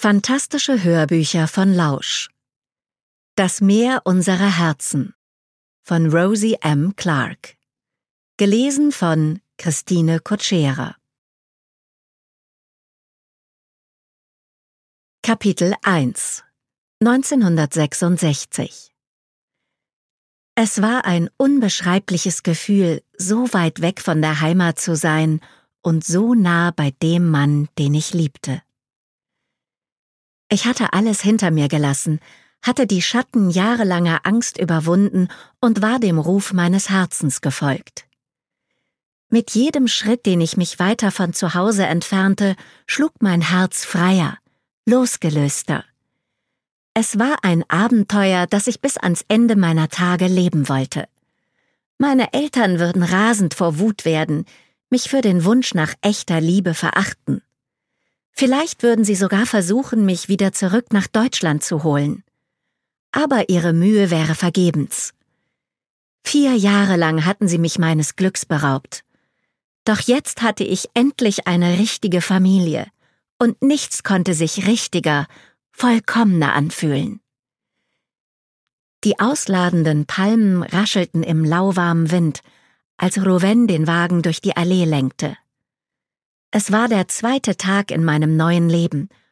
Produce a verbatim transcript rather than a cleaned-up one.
Fantastische Hörbücher von Lausch. Das Meer unserer Herzen von Rosie M. Clark. Gelesen von Christine Kutschera. Kapitel eins neunzehnhundertsechsundsechzig. Es war ein unbeschreibliches Gefühl, so weit weg von der Heimat zu sein und so nah bei dem Mann, den ich liebte. Ich hatte alles hinter mir gelassen, hatte die Schatten jahrelanger Angst überwunden und war dem Ruf meines Herzens gefolgt. Mit jedem Schritt, den ich mich weiter von zu Hause entfernte, schlug mein Herz freier, losgelöster. Es war ein Abenteuer, das ich bis ans Ende meiner Tage leben wollte. Meine Eltern würden rasend vor Wut werden, mich für den Wunsch nach echter Liebe verachten. Vielleicht würden sie sogar versuchen, mich wieder zurück nach Deutschland zu holen. Aber ihre Mühe wäre vergebens. Vier Jahre lang hatten sie mich meines Glücks beraubt. Doch jetzt hatte ich endlich eine richtige Familie, und nichts konnte sich richtiger, vollkommener anfühlen. Die ausladenden Palmen raschelten im lauwarmen Wind, als Rouven den Wagen durch die Allee lenkte. Es war der zweite Tag in meinem neuen Leben,